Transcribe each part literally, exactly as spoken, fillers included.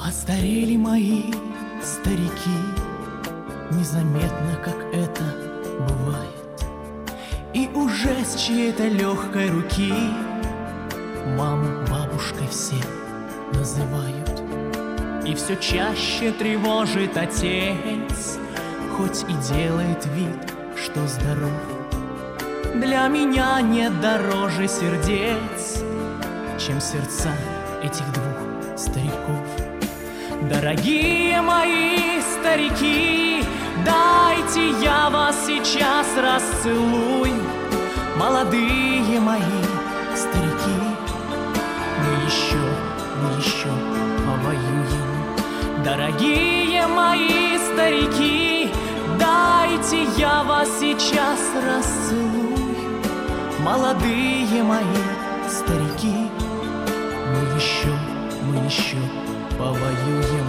Постарели мои старики, незаметно, как это бывает, и уже с чьей-то легкой руки маму бабушкой все называют. И все чаще тревожит отец, хоть и делает вид, что здоров. Для меня нет дороже сердец, чем сердца этих двух стариков. Дорогие мои старики, дайте я вас сейчас расцелую. Молодые мои старики, мы еще, мы еще повоюем. Дорогие мои старики, дайте я вас сейчас расцелую. Молодые мои старики, мы еще, мы еще повоюем.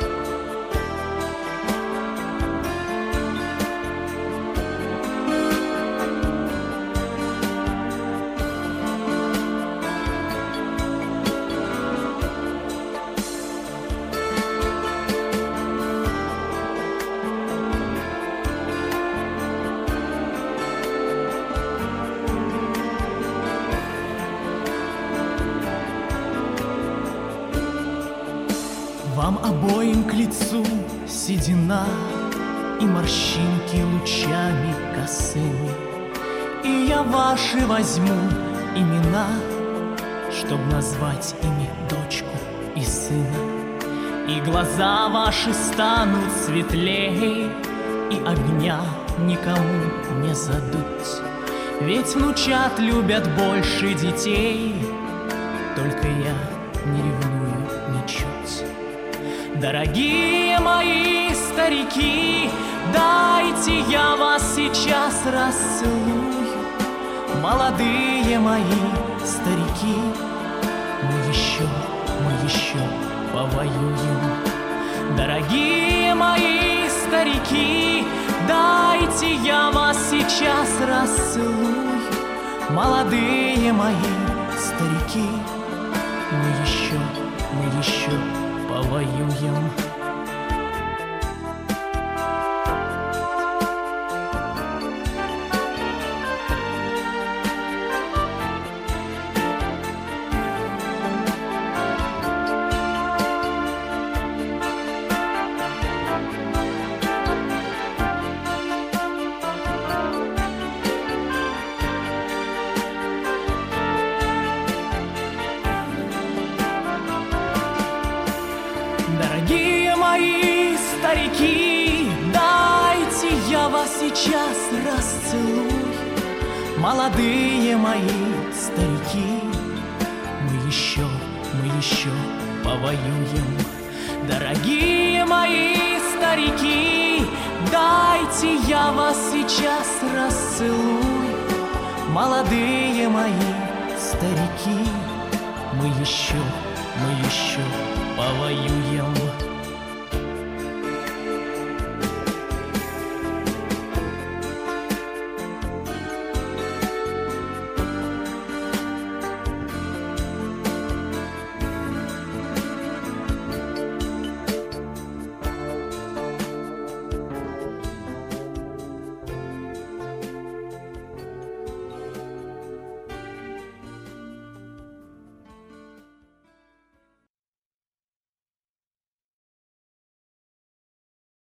Вам обоим к лицу седина и морщинки лучами косыми, и я ваши возьму имена, чтоб назвать ими дочку и сына. И глаза ваши станут светлее, и огня никому не задуть. Ведь внучат любят больше детей, только я не ревную ничуть. Дорогие мои старики, дайте я вас сейчас расцелую. Молодые мои старики, мы еще, мы еще повоюем. Дорогие мои старики, дайте я вас сейчас расцелую. Молодые мои старики, мы еще, мы еще повоюем. Дорогие мои старики, дайте я вас сейчас расцелую. Молодые мои старики, мы еще, мы еще повоюем. Дорогие мои старики, дайте я вас сейчас расцелую. Молодые мои старики, мы еще, мы еще повоюем.